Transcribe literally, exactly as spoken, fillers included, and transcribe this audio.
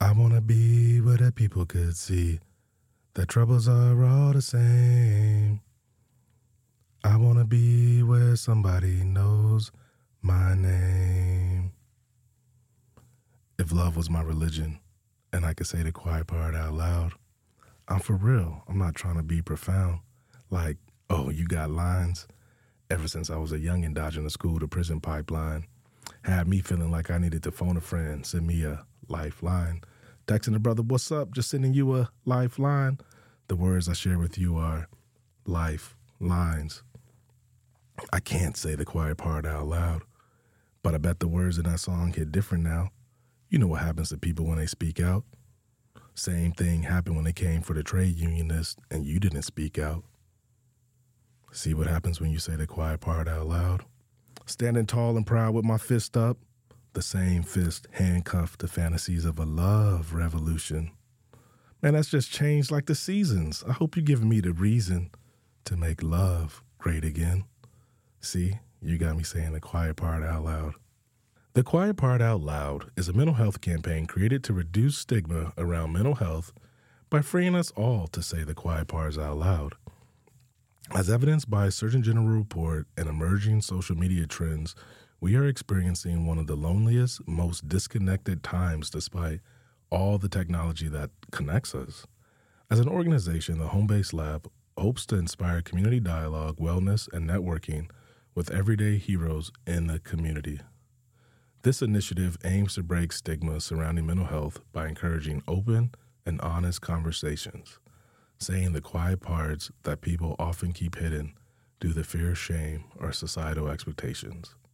I wanna be where the people could see that troubles are all the same. I wanna be where somebody knows my name. If love was my religion and I could say the quiet part out loud, I'm for real. I'm not trying to be profound. Like, oh, you got lines? Ever since I was a youngin' dodging the school to prison pipeline, had me feeling like I needed to phone a friend, send me a lifeline. Texting a brother, what's up? Just sending you a lifeline. The words I share with you are lifelines. I can't say the quiet part out loud, but I bet the words in that song hit different now. You know what happens to people when they speak out. Same thing happened when they came for the trade unionists and you didn't speak out. See what happens when you say the quiet part out loud? Standing tall and proud with my fist up, the same fist handcuffed to fantasies of a love revolution. Man, that's just changed like the seasons. I hope you're giving me the reason to make love great again. See, you got me saying the quiet part out loud. The Quiet Part Out Loud is a mental health campaign created to reduce stigma around mental health by freeing us all to say the quiet parts out loud. As evidenced by a Surgeon General report and emerging social media trends, we are experiencing one of the loneliest, most disconnected times despite all the technology that connects us. As an organization, the Home Base Lab hopes to inspire community dialogue, wellness, and networking with everyday heroes in the community. This initiative aims to break stigma surrounding mental health by encouraging open and honest conversations, saying the quiet parts that people often keep hidden due to fear, shame, or societal expectations.